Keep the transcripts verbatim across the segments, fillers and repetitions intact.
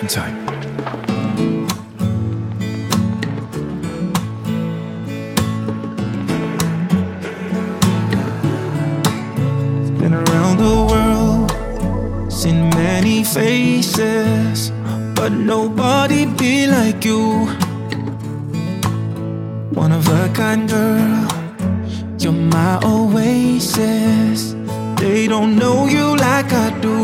second time. Been around the world, seen many faces, but nobody be like you. One of a kind girl, you're my oasis. They don't know you like I do.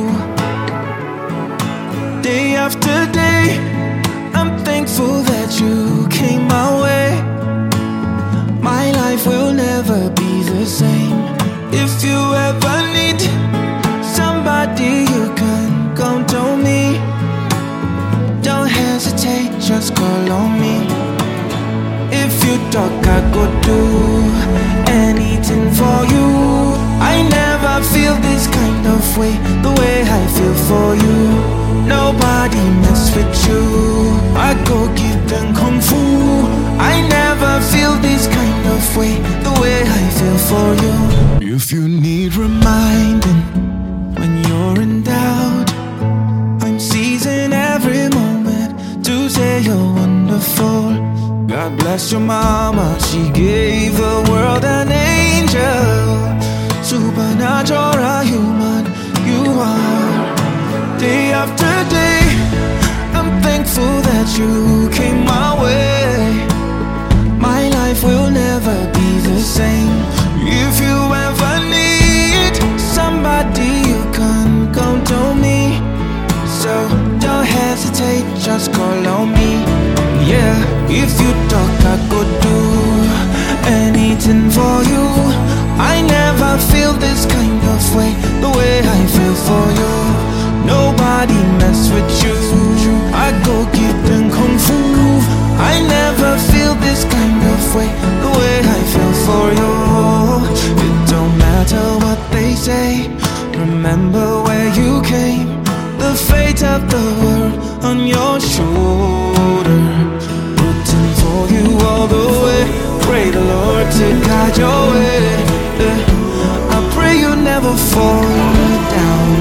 Day after day, I'm thankful that you came my way. My life will never be the same. If you ever need somebody, you can count on me. Don't hesitate, just call on me. If you talk, I go do anything for you. I never feel this kind of way, the way I feel for you. Nobody mess with you. I go give them kung fu. I never feel this kind of way, the way I feel for you. If you need reminding when you're in doubt, I'm seizing every moment to say you're wonderful. God bless your mama, she gave the world an angel. Supernatural human, you are. Day after day, I'm thankful that you came my way. My life will never be the same. If you ever need somebody, you can count on me. So don't hesitate, just call on me. Yeah, if you talk, I could do anything for you. I never feel this kind of way, the way I feel for you. Nobody mess with you. I go give them kung fu. I never feel this kind of way, the way I feel for you. It don't matter what they say, remember where you came. The fate of the world on your shoulder, rooting for you all the way. Pray the Lord to guide your way. I pray you never fall down.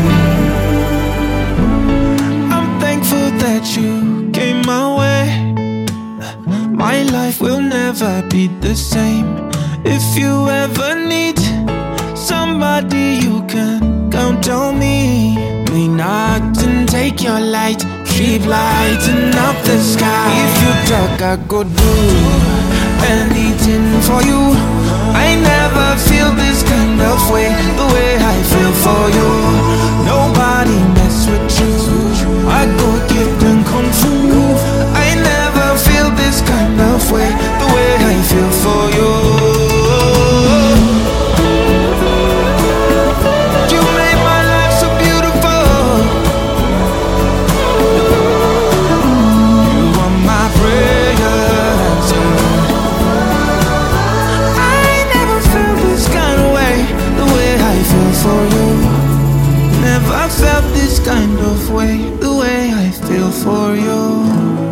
I'm thankful that you came my way. My life will never be the same. If you ever need somebody, you can count on me. May not take your light, keep lighting up the sky. If you talk, I go do anything for you. I never feel this kind of way, the way I feel for you. Nobody mess with you. I go give them kung fu. I never feel this kind of way, the way I feel for you. You made my life so beautiful. You are my prayer answer. I never felt this kind of way, the way I feel for you. Never felt this kind of way, the way I feel for you.